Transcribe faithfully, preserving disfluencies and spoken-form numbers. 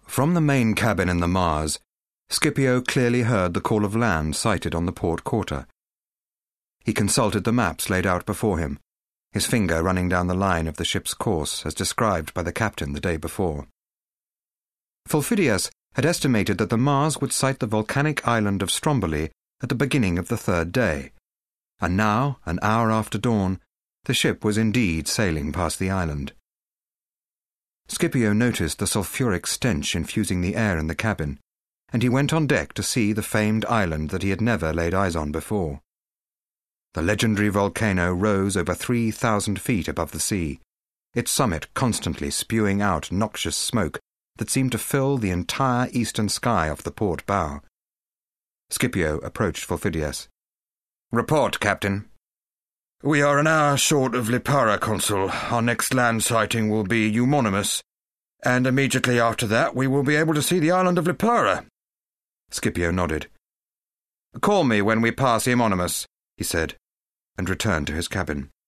From the main cabin in the Mars, Scipio clearly heard the call of land sighted on the port quarter. He consulted the maps laid out before him, his finger running down the line of the ship's course as described by the captain the day before. Fulfidius had estimated that the Mars would sight the volcanic island of Stromboli at the beginning of the third day, and now, an hour after dawn, the ship was indeed sailing past the island. Scipio noticed the sulphuric stench infusing the air in the cabin, and he went on deck to see the famed island that he had never laid eyes on before. The legendary volcano rose over three thousand feet above the sea, its summit constantly spewing out noxious smoke that seemed to fill the entire eastern sky off the port bow. Scipio approached Fulfidius. "Report, Captain." "We are an hour short of Lipara, Consul. Our next land sighting will be Eumonymous, and immediately after that we will be able to see the island of Lipara." Scipio nodded. "Call me when we pass Eumonymous," he said, and returned to his cabin.